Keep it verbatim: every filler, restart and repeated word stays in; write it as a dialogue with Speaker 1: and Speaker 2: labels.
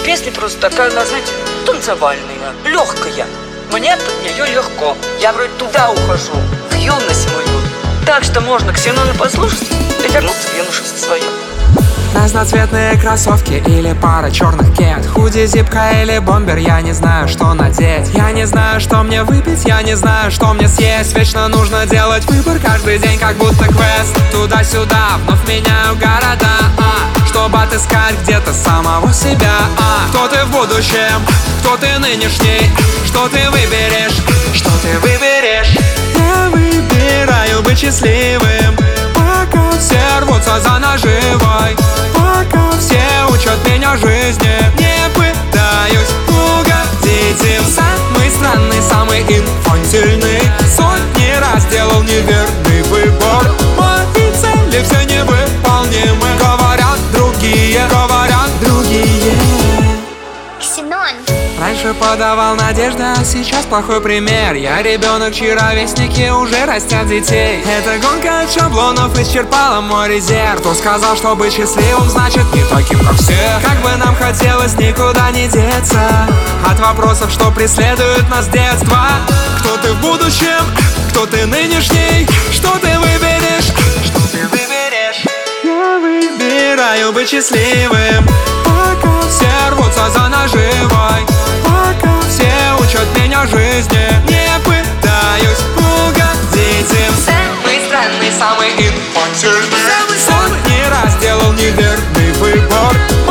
Speaker 1: песня просто такая, она, знаете, танцевальная, легкая. Мне под нее легко. Я вроде туда ухожу, в юность мою. Так что можно Ксенона послушать и вернуться в юношество свое.
Speaker 2: Разноцветные кроссовки или пара черных кед, худи, зипка или бомбер, я не знаю, что надеть. Я не знаю, что мне выпить, я не знаю, что мне съесть. Вечно нужно делать выбор каждый день, как будто квест. Туда-сюда, вновь меняю города, а, чтобы отыскать где-то самого себя, а. Кто ты в будущем, кто ты нынешний, что ты выберешь, что ты выберешь. Я выбираю быть счастливым, пока все рвутся за наживой, пока все учат меня жизни, не пытаюсь угодить им. Самый странный, самый инфантильный, сотни раз делал неверный выбор. Мои цели все невыполнимы, говорят другие, говорят другие.
Speaker 3: Ксенон.
Speaker 2: Раньше подавал надежды, а сейчас плохой пример. Я ребенок, чьи ровесники уже растят детей. Эта гонка от шаблонов исчерпала мой резерв. Кто сказал, что быть счастливым значит не таким, как все? Как бы нам хотелось никуда не деться от вопросов, что преследуют нас с детства. Кто ты в будущем, кто ты нынешний, что ты выберешь, что ты выберешь. Я выбираю быть счастливым, пока все рвутся за наживой, пока все учат меня жизни, не пытаюсь угодить им. Самый странный, самый инфантильный, сотни раз делал неверный выбор.